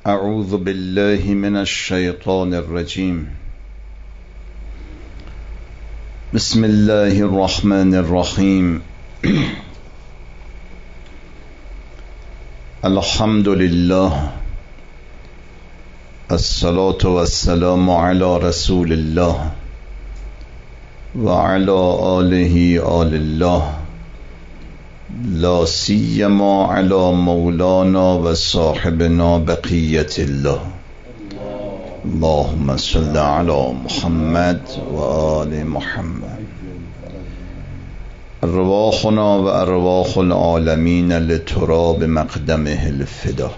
اعوذ بالله من الشیطان الرجیم. بسم الله الرحمن الرحیم. الحمد لله، الصلاة والسلام على رسول الله وعلى آله آل الله، لا سیما علی مولانا و صاحبنا بقیت الله. اللهم صل علی محمد و آل محمد. ارواحنا و ارواح العالمین لتراب مقدمه الفدا.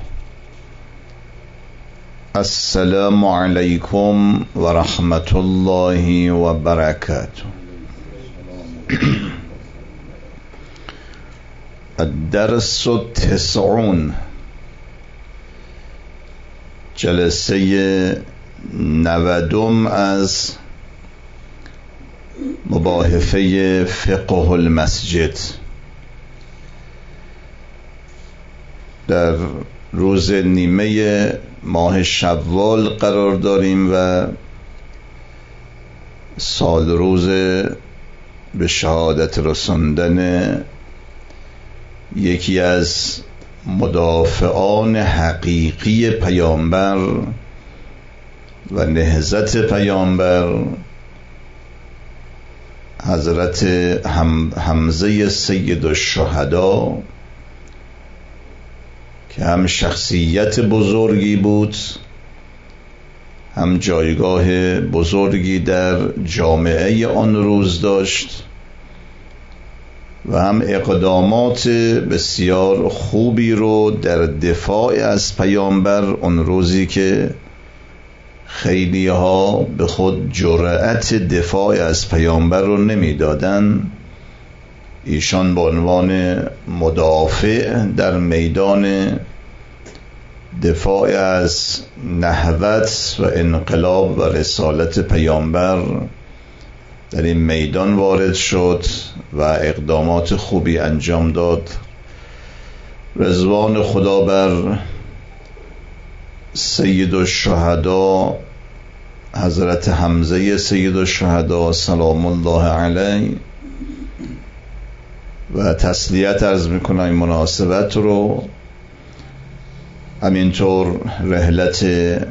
السلام علیکم و رحمت الله و برکاته. الدرس 90، جلسه 90 از مباحثه فقه المسجد. در روز نیمه ماه شوال قرار داریم و سال روز به شهادت رساندن یکی از مدافعان حقیقی پیامبر و نهضت پیامبر، حضرت حمزه سید الشهدا، که هم شخصیت بزرگی بود، هم جایگاه بزرگی در جامعه آن روز داشت و هم اقدامات بسیار خوبی رو در دفاع از پیامبر، اون روزی که خیلی ها به خود جرأت دفاع از پیامبر رو نمیدادن، ایشان به عنوان مدافع در میدان دفاع از نهضت و انقلاب و رسالت پیامبر در این میدان وارد شد و اقدامات خوبی انجام داد. رضوان خدا بر سید الشهدا حضرت حمزه سید الشهدا سلام الله علیه و تسلیت عرض میکنم این مناسبت رو. همینطور رحلت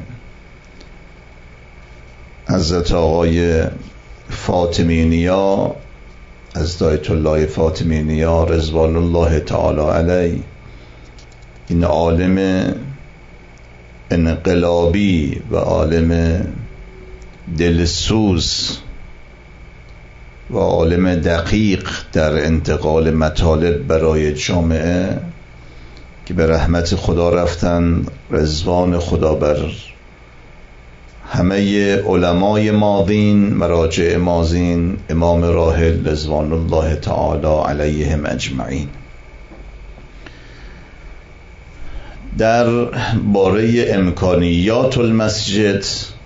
حضرت آقای فاطمی نیا، از آیت الله فاطمی نیا رضوان الله تعالی علیه، این عالم انقلابی و عالم دلسوز و عالم دقیق در انتقال مطالب برای جامعه که به رحمت خدا رفتن، رضوان خدا بر همه علمای ماضین، مراجع ماضین، امام راحل رضوان الله تعالی علیهم اجمعین. در باره امکانیات المسجد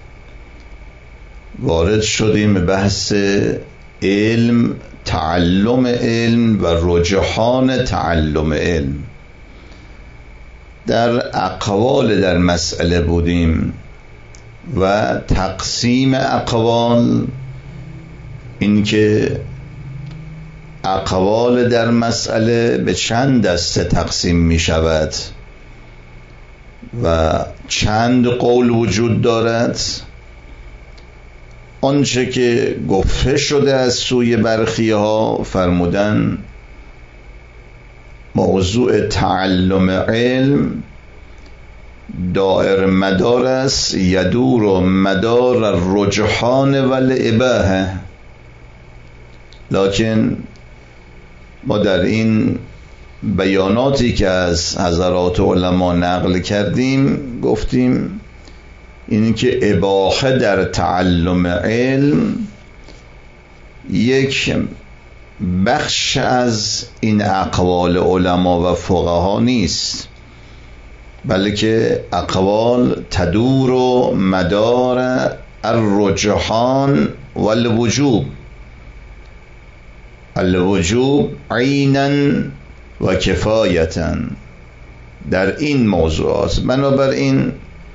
وارد شدیم به بحث علم، تعلم علم و رجحان تعلم علم. در اقوال در مسئله بودیم و تقسیم اقوال، این که اقوال در مسئله به چند دسته تقسیم می شود و چند قول وجود دارد. آنچه که گفته شده از سوی برخی ها فرمودن موضوع تعلم علم دائر مدار است، یدور مدار الرجحان و الاباحه. لکن ما در این بیاناتی که از حضرات علما نقل کردیم گفتیم این که اباحه در تعلم علم یک بخش از این اقوال علما و فقها نیست، بلکه اقوال تدور و مدار الرجحان و الوجوب. الوجوب عینا و کفایتا در این موضوعات. بنابراین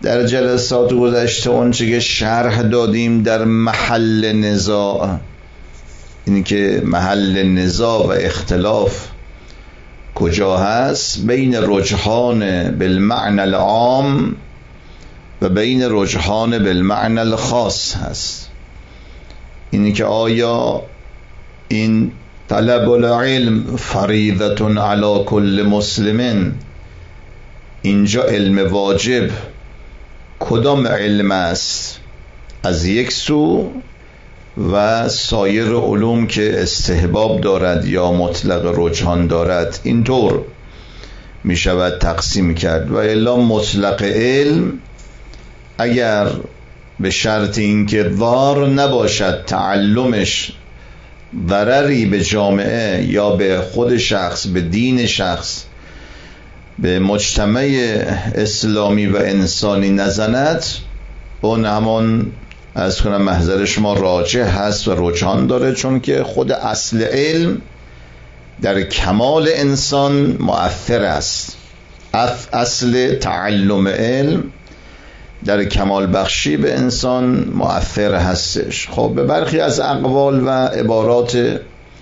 در جلسات گذشته اونچه که شرح دادیم در محل نزاع، این که محل نزاع و اختلاف کجا هست، بین رجحان بالمعنى العام و بین رجحان بالمعنى الخاص هست. اینی که آیا این طلب العلم فریضة علی کل مسلم، اینجا علم واجب کدام علم است از یک سو و سایر علوم که استحباب دارد یا مطلق رجحان دارد، اینطور می شود تقسیم کرد. و الا مطلق علم اگر به شرط اینکه ضار نباشد تعلمش ضرری به جامعه یا به خود شخص، به دین شخص، به مجتمع اسلامی و انسانی نزند، اون همان از کنم محضر شما راجح هست و رجحان داره، چون که خود اصل علم در کمال انسان مؤثر است. اصل تعلم علم در کمال بخشی به انسان مؤثر هستش. خب به برخی از اقوال و عبارات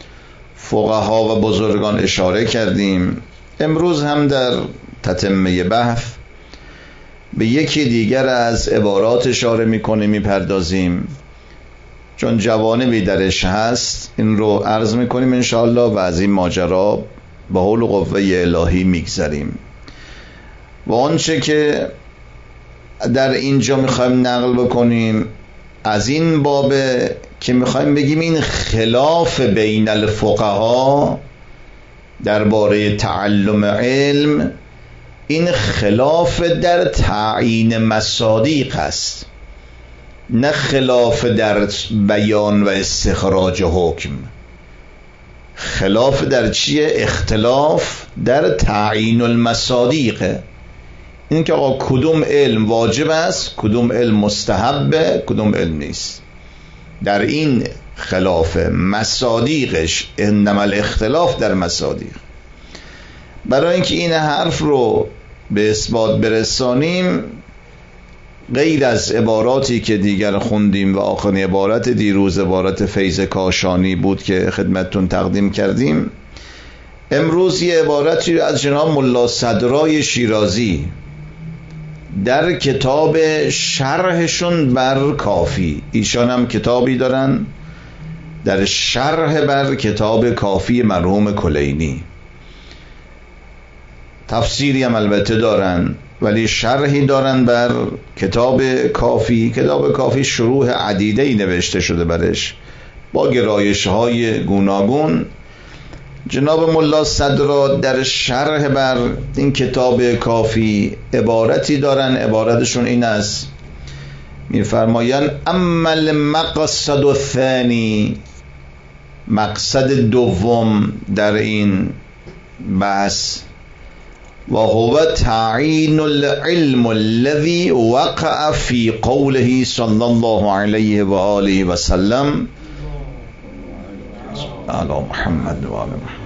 فقها و بزرگان اشاره کردیم. امروز هم در تتمه بحث به یکی دیگر از عبارات اشاره میکنیم، میپردازیم، چون جوانبی درش هست. این رو عرض میکنیم انشاءالله و از این ماجرا به حول و قوه الهی میگذریم. و آنچه که در اینجا میخوایم نقل بکنیم از این بابه که میخوایم بگیم این خلاف بین الفقها درباره تعلم علم، این خلاف در تعیین مصادیق است، نه خلاف در بیان و استخراج حکم. خلاف در چیه؟ اختلاف در تعیین المصادیق. این که آقا کدوم علم واجب است، کدوم علم مستحبه، کدوم علم نیست. در این خلاف مصادیقش، انما الاختلاف در مصادیق. برای اینکه این حرف رو به اثبات برسانیم، غیر از عباراتی که دیگر خوندیم و آخرین عبارت دیروز عبارت فیض کاشانی بود که خدمتتون تقدیم کردیم، امروز یه عبارتی از جناب ملا صدرای شیرازی در کتاب شرحشون بر کافی، ایشان هم کتابی دارن در شرح بر کتاب کافی مرحوم کلینی، تفسیری هم البته دارن ولی شرحی دارن بر کتاب کافی. کتاب کافی شروح عدیده‌ای نوشته شده برش با گرایش‌های گوناگون. جناب ملا صدرا در شرح بر این کتاب کافی عبارتی دارن، عبارتشون این است، میفرمایند اما المقصد الثانی، مقصد دوم در این بحث، و هو تعیین العلم الذي وقع في قوله صلی الله علیه و آله و سلم علی محمد و آل محمد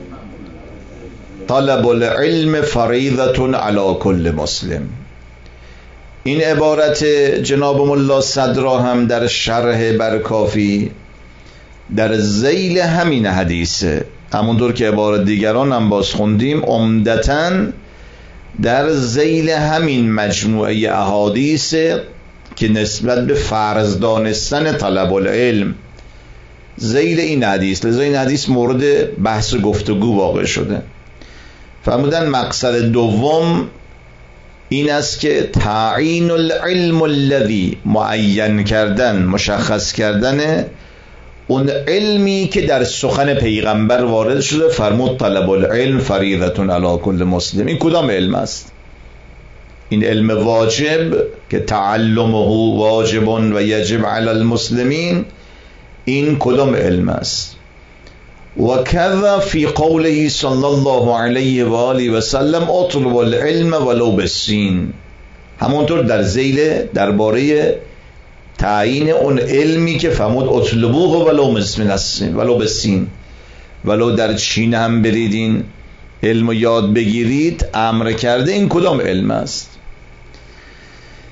طلب العلم فریضة علی کل مسلم. این عبارت جناب ملا صدرا هم در شرح بر کافی در ذیل همین حدیثه، همونطور که عبارت دیگران هم باز خوندیم، عمدتاً در ذیل همین مجموعه احادیث که نسبت به فرض دانستن طلب العلم، ذیل این حدیث، لذا این حدیث مورد بحث گفتگو واقع شده. فرمودن مقصد دوم این است که تعیین العلم الذی، معین کردن، مشخص کردن اون علمی که در سخن پیغمبر وارد شده، فرمود طلب العلم فریضة علی کل مسلم. این کدام علم است؟ این علم واجب که تعلمه واجب و یجب علی المسلمین، این کدام علم است؟ و کذا فی قوله صلی الله علیه و آله و سلم اطلب العلم ولو بالسین، همونطور در ذیل درباره تعیین اون علمی که فرمود اطلبوه ولو بالسین، ولو در چین هم بریدین علم یاد بگیرید امر کرده. این کدام علم است؟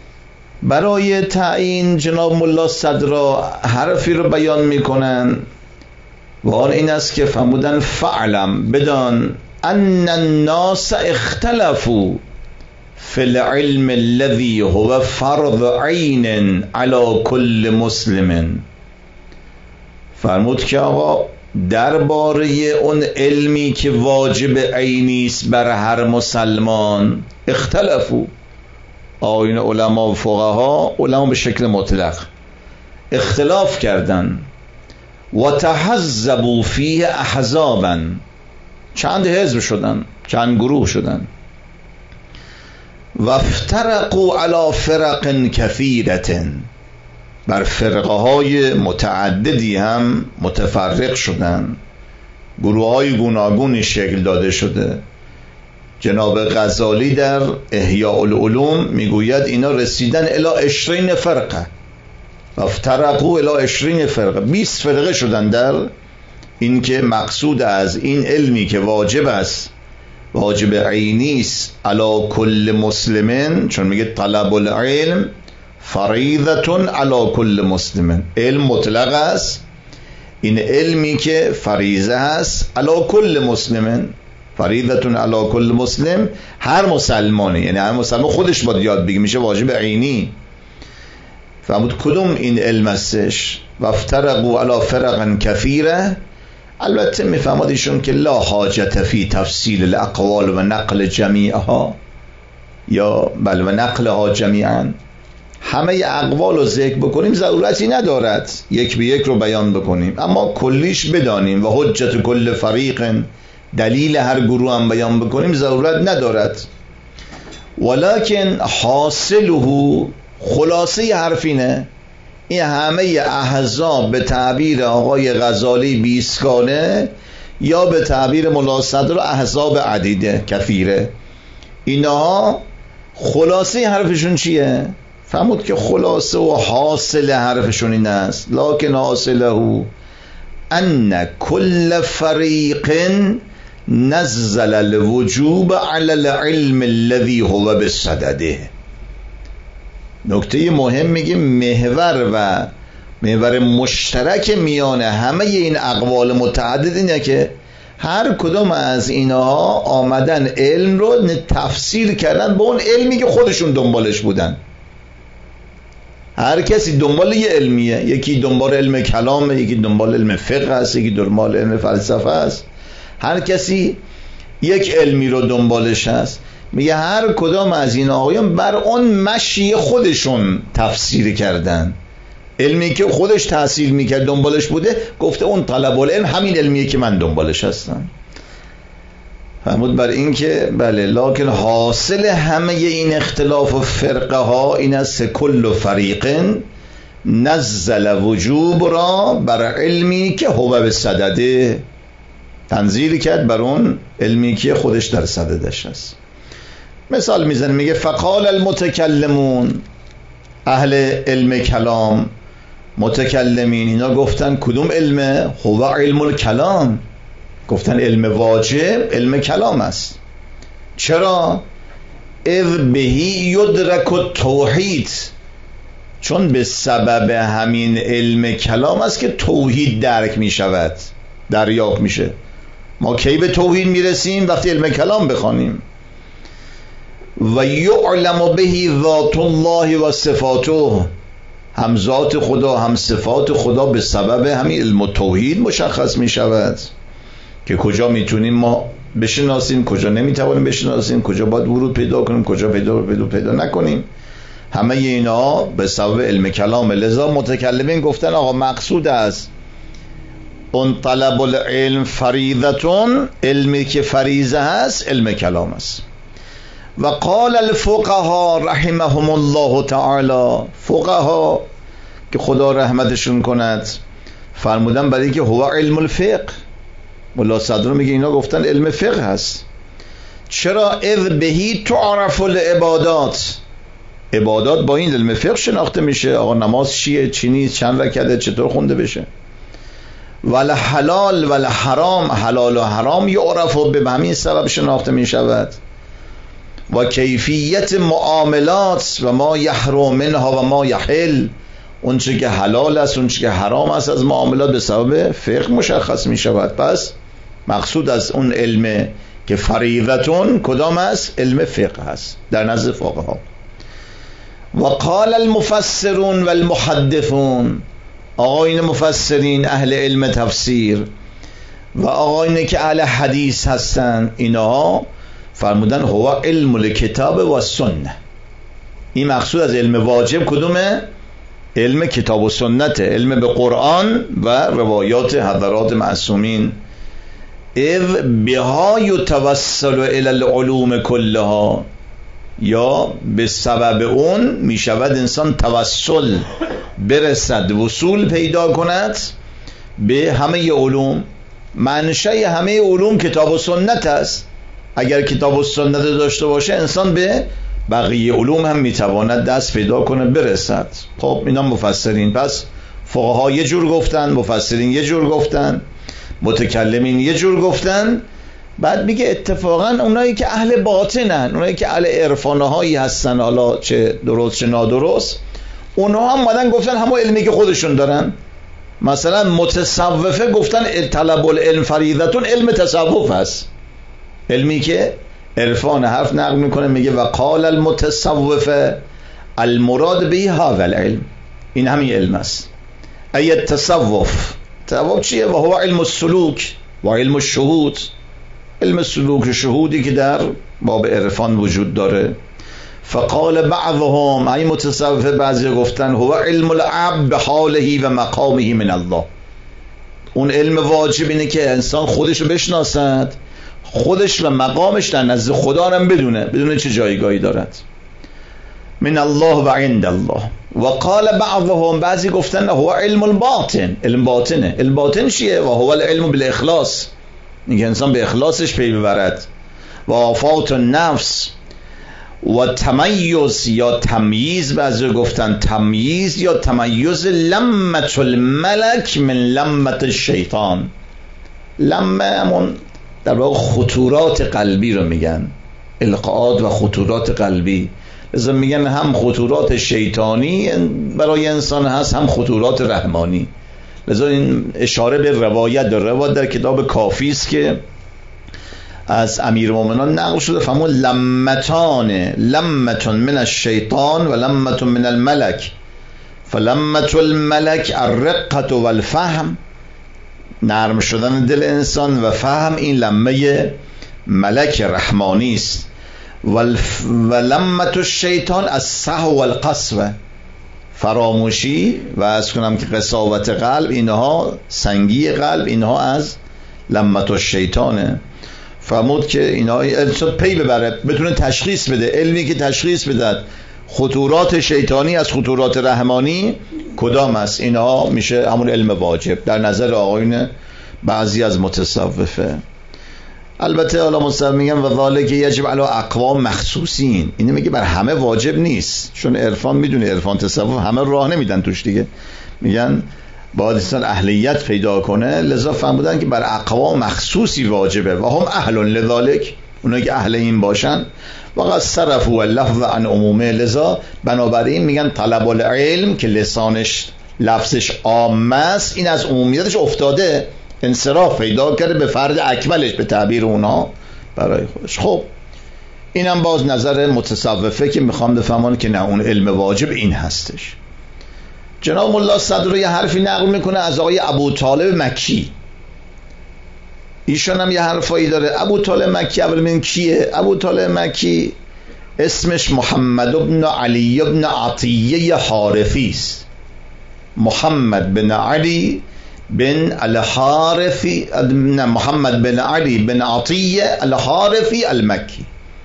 برای تعیین جناب ملا صدرا حرفی رو بیان میکنن و آن این است که فرمودن فعلم، بدان ان الناس اختلفوا فی العلم الذي هو فرض عین علی کل مسلم. فرمود که آقا درباره اون علمی که واجب عینی است بر هر مسلمان اختلفوا، آیین علما و فقها، علما به شکل مطلق اختلاف کردن و تحزبوا فیه احزابا، چند حزب شدن، چند گروه شدن، و افترقوا علی فرق کثیرة، بر فرقه های متعددی هم متفرق شدن، گروه های گوناگونی شکل داده شده. جناب غزالی در احیاء العلوم میگوید اینا رسیدن الی 20 فرقه، افترقوا الی 20 فرقه، 20 فرقه شدن در این که مقصود از این علمی که واجب است، واجب عینی است علی کل مسلمین، چون میگه طلب العلم فریضة علی کل مسلمین، علم مطلق است، این علمی که فریضه است علی کل مسلمین، فریضة علی کل مسلم، هر مسلمانی، یعنی هر مسلمان خودش باید یاد بگیره، میشه واجب عینی. فرمود کدوم این علم استش؟ و افترقوا علی فرق کثیره. البته میفهمد ایشون که لا حاجت فی تفصیل الاقوال و نقل جمیعها، یا بل و نقلها جمیعا، همه اقوال رو ذکر بکنیم ضرورتی ندارد، یک به یک رو بیان بکنیم، اما کلیش بدانیم و حجت کل فریق، دلیل هر گروه هم بیان بکنیم ضرورت ندارد. ولکن حاصله، خلاصه حرفینه، این همه احزاب به تعبیر آقای غزالی بیسکانه، یا به تعبیر ملا صدر احزاب عدیده کثیره، اینها خلاصه حرفشون چیه؟ فرمود که خلاصه و حاصل حرفشون این است، لکن حاصله ان کل فریق نزل الوجوب علی العلم الذي هو بصدده. نکته مهم میگه محور مشترک میان همه این اقوال متعدد اینه که هر کدوم از اینها آمدن علم رو تفسیر کردن به اون علمی که خودشون دنبالش بودن. هر کسی دنبال یه علمیه، یکی دنبال علم کلامه، یکی دنبال علم فقه است، یکی دنبال علم فلسفه است، هر کسی یک علمی رو دنبالش هست. میگه هر کدام از این آقایان بر اون مشی خودشون تفسیر کردن، علمی که خودش تحصیل میکرد دنبالش بوده، گفته اون طلب العلم همین علمیه که من دنبالش هستم. فرمود بر این که بله، لکن حاصل همه این اختلاف و فرقه ها این است کل فریق نزل وجوب را بر علمی که هو به صدده، تنزیل کرد بر اون علمی که خودش در صددش است. مثال میزنه، میگه فقال المتکلمون، اهل علم کلام، متکلمین، اینا گفتن کدوم علمه؟ هو علم الکلام، گفتن علم واجب علم کلام است. چرا؟ اذ بهی یدرک التوحید، چون به سبب همین علم کلام است که توحید درک می شود، دریافت میشه. ما کی به توحید میرسیم؟ وقتی علم کلام بخوانیم. و یعلم بهی ذات الله و صفاته، هم ذات خدا هم صفات خدا به سبب همین علم و توحید مشخص می شود که کجا میتونیم ما بشناسیم، کجا نمیتوانیم بشناسیم، کجا باید ورود پیدا کنیم، کجا پیدا نکنیم. همه اینا به سبب علم کلام. لذا متکلمین گفتن آقا مقصود از اون طلب العلم فریضتون، علمی که فریضه هست علم کلام است. و قال الفقهاء رحمهم الله تعالی، فقها که خدا رحمتشون کند فرمودن برای که هو علم الفقه. ملا صدر میگه اینا گفتن علم فقه هست. چرا؟ اذ بهی تعرف العبادات، عبادات با این علم فقه شناخته میشه. آقا نماز چیه، چی نیست، چند رکعته، چطور خونده بشه. ول حلال ول حرام، حلال و حرام یعرف به همین سبب شناخته میشود. و کیفیت معاملات و ما یحرم منها و ما یحل، اون چه که حلال است اون چه که حرام است از معاملات به سبب فقه مشخص می شود. پس مقصود از اون علم که فریضتون کدام است؟ علم فقه است در نزد فقها. و قال المفسرون و المحدثون، آقایون مفسرین اهل علم تفسیر و آقایونی که اهل حدیث هستن، اینا فرمودن هو علم الکتاب و سنه. این مقصود از علم واجب کدومه؟ علم کتاب و سنت، علم به قرآن و روایات حضرات معصومین. اذ بها یتوسل الی العلوم کلها، یا به سبب اون می شود انسان توسل برسد، وصول پیدا کند به همه علوم. منشأ همه علوم کتاب و سنت است. اگر کتاب و سنت داشته باشه انسان به بقیه علوم هم میتواند دست پیدا کنه برسد. خب اینا مفسرین. پس فقها یه جور گفتن، مفسرین یه جور گفتن، متکلمین یه جور گفتن. بعد میگه اتفاقا اونایی که اهل باطنن، اونایی که اهل عرفانهایی هستن، حالا چه درست چه نادرست، اونها هم اومدن گفتن همون علمی که خودشون دارن. مثلا متصوفه گفتن طلب العلم فریضتون، علم تصوف هست، علمی که عرفان حرف نقل میکنه. میگه و قال المتصوفه المراد به هذا العلم، این همین علم است. ای التصوف، تصوف چیه؟ و هو علم السلوک و علم الشهود، علم سلوک و شهودی که در باب عرفان وجود داره. فقال بعضهم، این متصوفه بعضی گفتن هو علم العبد به حاله و مقامه من الله، اون علم واجب اینه که انسان خودش رو بشناسد، خودش و مقامش در نزد خدا هم بدونه چه جایگاهی دارد. من الله و عند الله. و قال بعضهم، بعضی گفتن هو علم الباطن، علم باطنه. علم باطن چیه؟ و هو العلم بالاخلاص، اینکه انسان به اخلاصش پی ببرد. و آفات النفس و تمیز یا تمییز، بعضی گفتن تمییز یا تمیز لمت الملک من لمت الشیطان. لمه همون در واقع خطورات قلبی رو میگن، القاءات و خطورات قلبی. لذا میگن هم خطورات شیطانی برای انسان هست، هم خطورات رحمانی. لذا این اشاره به روایت در کتاب کافی است که از امیرالمومنین نقل شده، فرمود لمتون من الشیطان و لمتون من الملک، فلمت الملک الرقة و الفهم، نرم شدن دل انسان و فهم، این لمه ملک رحمانی است. و لمت الشیطان السهو و القسوه، فراموشی و از کنم که قساوت قلب، اینها سنگی قلب، اینها از لمت الشیطانه. فرمود که اینها پی ببره، بتونه تشخیص بده، علمی که تشخیص بده خطورات شیطانی از خطورات رحمانی کدام است. اینها میشه همون علم واجب در نظر آقایون بعضی از متصوفه. البته حالا متصوف میگن و ذالک یجب علی اقوام مخصوصین، اینه میگه بر همه واجب نیست، چون عرفان میدونه، عرفان تصوف همه راه نمیدن توش دیگه، میگن باید انسان اهلیت پیدا کنه. لذا فرمودن که بر اقوام مخصوصی واجبه و هم اهل لذالک، اونایی که اهل این باشن. و قد صرفوا اللفظ عن عمومه، لذا بنابراین میگن طلب العلم که لسانش لفظش عام است، این از عمومیتش افتاده، انصراف پیدا کرده به فرد اکملش به تعبیر اونا برای خودش. خب اینم باز نظر متصوفه که میخوام بفهمن که نه، اون علم واجب این هستش. جناب ملا صدر یه حرفی نقل میکنه از آقای ابو طالب مکی، ایشون هم یه حرفایی داره. ابو طالب مکی اول من کیه؟ ابو طالب مکی اسمش محمد بن علی بن عطیه حارثی است. محمد بن علی بن الحارثی، نه، محمد بن علی بن عطیه الحارثی المکی.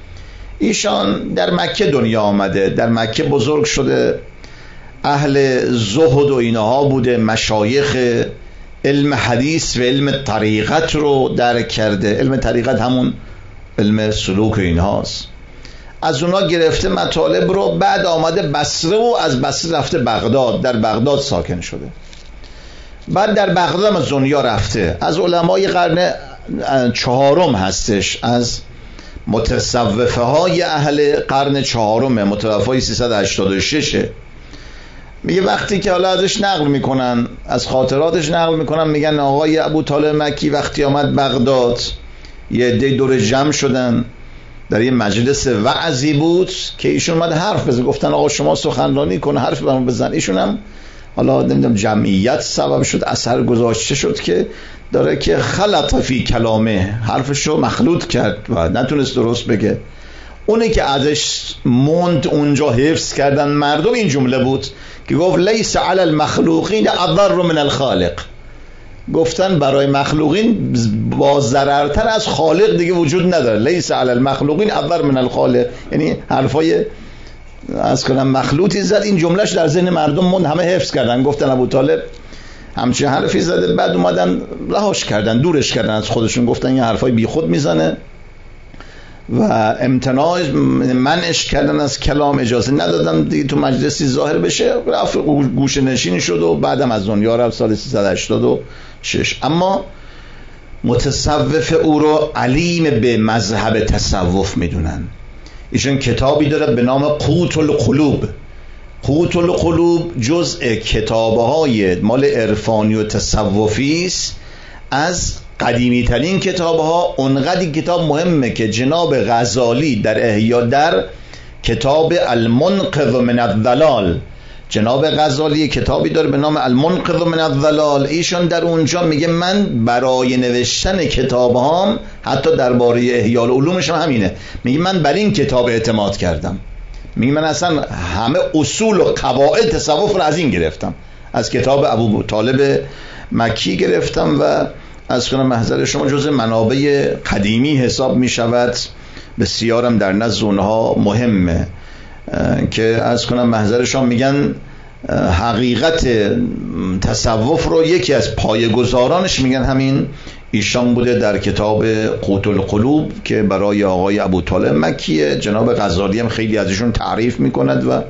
ایشان در مکه دنیا آمده، در مکه بزرگ شده، اهل زهد و اینها بوده، مشایخ علم حدیث و علم طریقت رو درک کرده. علم طریقت همون علم سلوک اینهاست. از اونا گرفته مطالب رو، بعد آمده بصره و از بصره رفته بغداد، در بغداد ساکن شده. بعد در بغداد هم از دنیا رفته، از علمای قرن 4 هستش، از متصوفه های اهل قرن چهارم، متوفای 386، میگه وقتی که حالا ازش نقل میکنن، از خاطراتش نقل میکنن، میگن آقای ابوطالب مکی وقتی آمد بغداد یه عده دور جمع شدن، در یه مجلس وعظی بود که ایشون اومد حرف بزن، گفتن آقا شما سخنرانی کن، حرف برام بزن. ایشون هم حالا نمیدونم جمعیت سبب شد، اثر گذاشته شد که داره که خلط فی کلامه، حرفشو مخلوط کرد و نتونست درست بگه. اونی که ازش موند اونجا حفظ کردن مردم این جمله بود که گفت لیس علی المخلوقین اضر من الخالق. گفتن برای مخلوقین با ضررتر از خالق دیگه وجود نداره. لیس علی المخلوقین اضر من الخالق، یعنی حرفای از کنم مخلوطی زد. این جملهش در ذهن مردم موند، همه حفظ کردن، گفتن ابوطالب همچین حرفی زده. بعد اومدن رهاش کردن، دورش کردن از خودشون، گفتن یه حرفای بی خود میزنه و امتناع منعش کردن از کلام، اجازه ندادن دیگه تو مجلسی ظاهر بشه، رفت گوشه نشین شد و بعدم از دنیا رفت سال 386. اما متصوف او رو علیم به مذهب تصوف میدونن. ایشون کتابی داره به نام قوت القلوب. قوت القلوب جزء کتابهای مال عرفانی و تصوفی است، از قدیمی ترین کتاب ها. اونقدر کتاب مهمه که جناب غزالی در احیا، در کتاب المنقذ من الضلال، جناب غزالی کتابی داره به نام المنقذ من الضلال. ایشون در اونجا میگه من برای نوشتن کتاب هام، حتی درباره احیاء العلومش هم همینه، میگه من بر این کتاب اعتماد کردم. میگه من اصلا همه اصول و قواعد تصوف رو از این گرفتم، از کتاب ابوطالب مکی گرفتم و از کنم محضر شما جز منابع قدیمی حساب می شود. بسیارم در نزد اونها مهمه که از کنم محضر شما میگن حقیقت تصوف رو یکی از پایه‌گذارانش میگن همین ایشان بوده در کتاب قوت القلوب که برای آقای ابوطالب مکیه. جناب غزالی هم خیلی ازشون تعریف میکند و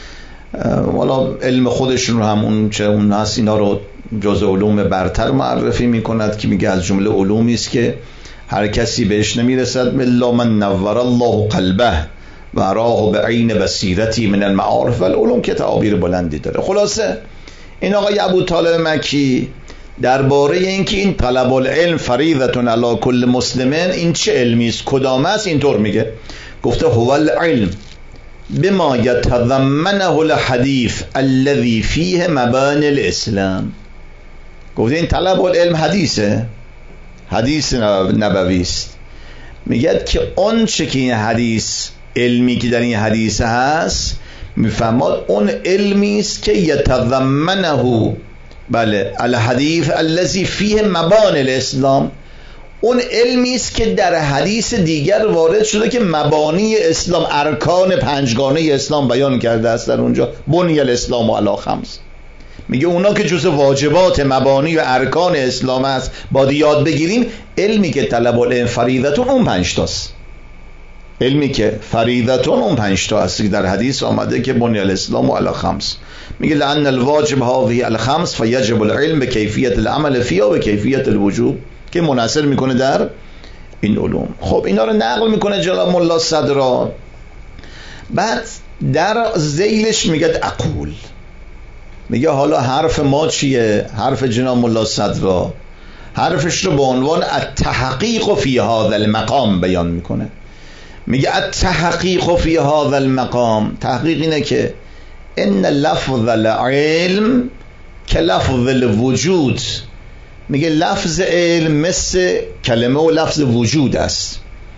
والا علم خودشون رو همون چه اون هست اینا رو جز علوم برتر معرفی میکند که میگه از جمله علومی است که هر کسی بهش نمیرسد الا من نور الله قلبه و اراه بعین بصیرتی من المعارف و العلوم، که تعابیر بلندی داره. خلاصه این آقای ابوطالب مکی درباره اینکه این طلب العلم فریضه علی کل مسلمین، این چه علمی است، کدام است، اینطور میگه، گفته هو العلم بما یتضمنه الحدیث الذي فیه مبانی الاسلام. گفته این طلب العلم حدیثه، حدیث نبوی است. میگه که اون چه که این حدیث، علمی که در این حدیث هست، میفهماد اون علمی است که یتضمنه، بله، الحدیث الذی فیه مبانی الاسلام، اون علمی است که در حدیث دیگر وارد شده که مبانی اسلام، ارکان پنجگانه اسلام بیان کرده است در اونجا. بنی الاسلام علی خمس. میگه اونا که جزء واجبات مبانی و ارکان اسلام است باید یاد بگیریم. علمی که طلب العلم فریضتون اون 5 تاست، علمی که فریضتون اون 5 تا است که در حدیث آمده که بنی الاسلام علی خمس. میگه لأن الواجب هذه الخمس فیجب العلم به کیفیت العمل فیها و به کیفیت الوجوب، که منحصر میکنه در این علوم. خب اینا رو نقل میکنه جناب ملا صدرا. بعد در ذیلش میگه اقول، میگه حالا حرف ما چیه؟ حرف جناب ملا صدرا حرفش رو به عنوان التحقیق فی هذا المقام بیان میکنه. میگه التحقیق فی هذا المقام، تحقیق اینه که ان لفظ العلم که لفظ الوجود. میگه لفظ علم مثل کلمه و لفظ وجود است.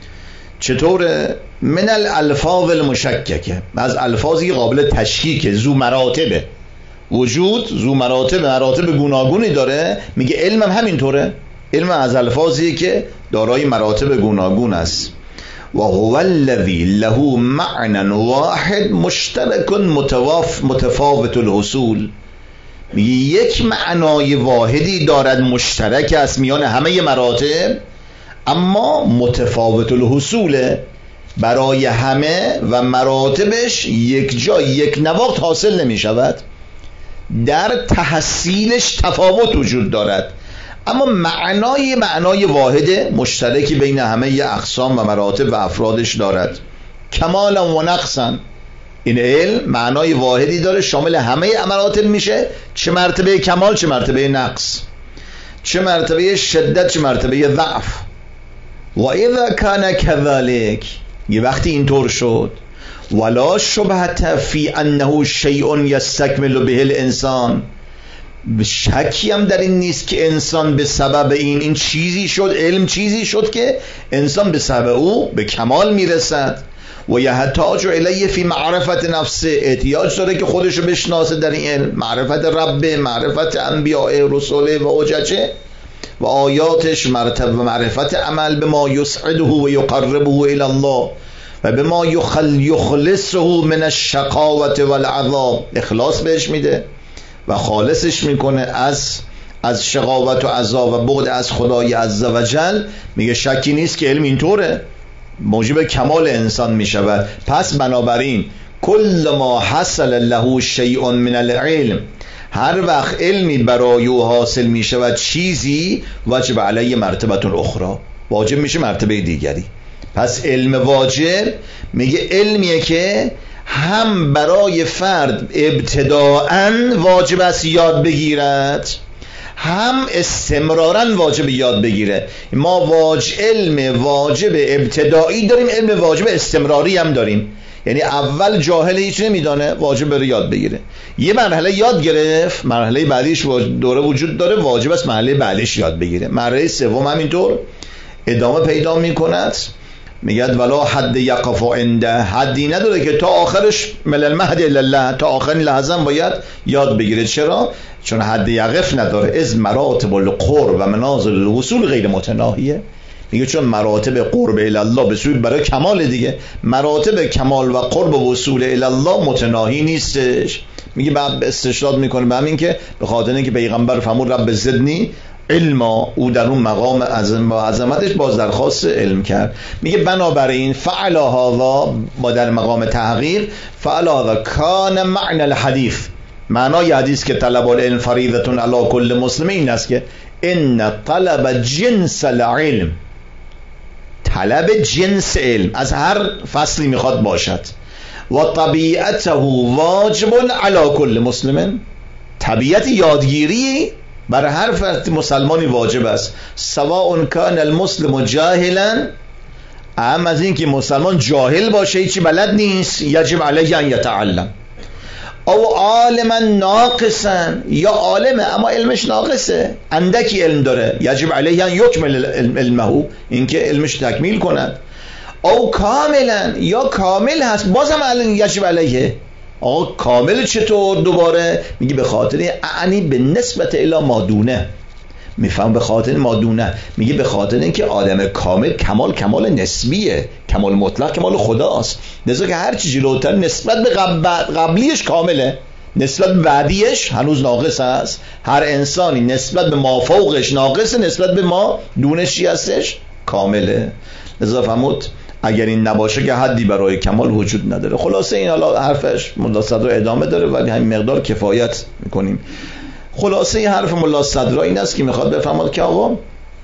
چطوره؟ من الالفاظ المشککه، از الفاظی قابل تشکیک، ذو مراتبه. وجود ذو مراتب گوناگونی داره. میگه علم هم همینطوره، علم از الفاظی که دارای مراتب گوناگون است. و هو الذی له معنی واحد مشترک متفاوت الحصول. میگه یک معنای واحدی دارد، مشترک است میان همه مراتب، اما متفاوت الحصول، برای همه و مراتبش یک جای یک نواخت حاصل نمی شود، در تحصیلش تفاوت وجود دارد، اما معنای واحد مشترکی بین همه اقسام و مراتب و افرادش دارد. کمالا و نقصا، این علم معنای واحدی داره شامل همه مراتب میشه، چه مرتبه کمال چه مرتبه نقص، چه مرتبه شدت چه مرتبه ضعف. و اذا کان کذالک، یه وقتی اینطور شد، ولا شبهه فی انه شیء یستکمل به الانسان، شکی هم در این نیست که انسان به سبب این چیزی شد، علم چیزی شد که انسان به سبب او به کمال میرسد. و یحتاج الیه فی معرفت نفسه، احتیاج داره که خودشو بشناسه در این علم، معرفت رب، معرفت انبیاء رسوله و حججه و آیاتش، معرفت عمل به ما یسعده و یقربه الی الله و به ما یخلصه من الشقاوة والعذاب، اخلاص بهش میده و خالصش میکنه از شقاوت و عذاب و بعد از خدای عزوجل. میگه شکی نیست که علم اینطوره، موجب کمال انسان میشود. پس بنابراین کل ما حصل له شیء من العلم، هر وقت علمی برای او حاصل میشود چیزی، واجب علیه مرتبه الاخرى، واجب میشه مرتبه دیگری. پس علم واجب میگه علمیه که هم برای فرد ابتداءً واجب است یاد بگیرد، هم استمراراً واجب یاد بگیره. ما علم واجب ابتدایی داریم، علم واجب استمراری هم داریم. یعنی اول جاهل هیچ نمیدانه، واجب بره یاد بگیره، یه مرحله یاد گرفت، مرحله بعدیش دوره وجود داره، واجب است مرحله بعدیش یاد بگیره. مرحله سوم همینطور ادامه پیدا میکند. میگه ولا حد یقف عنده، حدی نداره که تا آخرش من المهد الی الله، تا آخرین لحظه باید یاد بگیره. چرا؟ چون حد یقف نداره. از مراتب القرب و منازل الوصول غیر متناهیه. میگه چون مراتب قرب الی الله به سوی برای کمال دیگه، مراتب کمال و قرب و وصول الی الله متناهی نیستش. میگه بعد استشهاد میکنه به همین که به خاطر اینکه پیغمبر فرمود رب زدنی علما، او در اون مقام عظمتش باز درخواست علم کرد. میگه بنابراین فعل هذا، با در مقام تحقیق، فعل هذا کان معنی الحدیث، معنای حدیث که طلب العلم فریضه علی کل مسلم این است که ان طلب جنس العلم، طلب جنس علم از هر فصلی میخواد باشد، و طبیعته واجب علی کل مسلم، طبیعت یادگیری بر هر فرد مسلمانی واجب است. سواء کان المسلم جاهلا، اهم از این که مسلمان جاهل باشه، هیچی بلد نیست، یجب علیه ان یتعلم، او عالما ناقصا، یا عالمه اما علمش ناقصه، اندکی علم داره، یجب علیه ان یکمل علمه، اینکه علمش تکمیل کند، او کاملا، یا کامل هست بازم یجب علیه. آقا کامل چطور؟ دوباره میگه به خاطر اعنی به نسبت الی مادونه، میفهم به خاطر مادونه، میگه به خاطر اینکه آدم کامل، کمال نسبیه، کمال مطلق کمال خداست، لذا که هر چی جلوتر نسبت به قبلیش کامله، نسبت به بعدیش هنوز ناقص است. هر انسانی نسبت به ما فوقش ناقصه، نسبت به ما دونش چی هستش؟ کامله. لذا فرمود اگر این نباشه که حدی برای کمال وجود نداره. خلاصه این حالا حرفش ملا صدرا ادامه داره ولی همین مقدار کفایت میکنیم. خلاصه این حرف ملا صدرا این است که میخواد بفهمد که آقا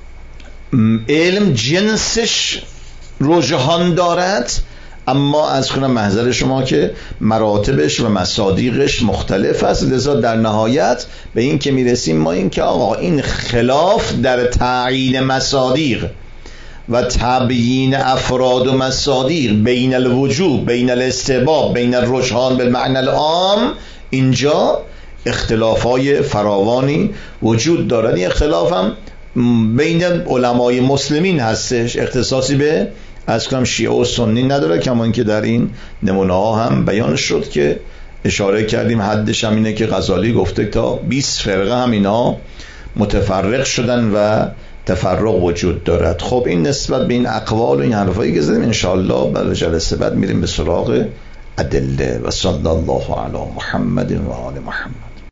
علم جنسش رجحان دارد، اما از کنم محضر شما که مراتبش و مصادیقش مختلف است. لذا در نهایت به این که میرسیم ما این که آقا این خلاف در تعیین مصادیق و تبیین افراد و مصادیق بین الوجوب، بین الاستحباب، بین الرجحان بالمعنى العام، اینجا اختلافای فراوانی وجود دارد. این اختلاف هم بین علمای مسلمین هستش، اختصاصی به از کنم شیعه و سنی نداره، کما اینکه در این نمونه ها هم بیان شد که اشاره کردیم حدش هم اینه که غزالی گفته تا 20 فرقه هم اینا متفرق شدن و تفرق وجود دارد. خب این نسبت به این اقوال و این حرفایی که زدیم انشاءالله برای جلسه بعد میریم به سراغ ادله. و صلی الله علی محمد و آل محمد.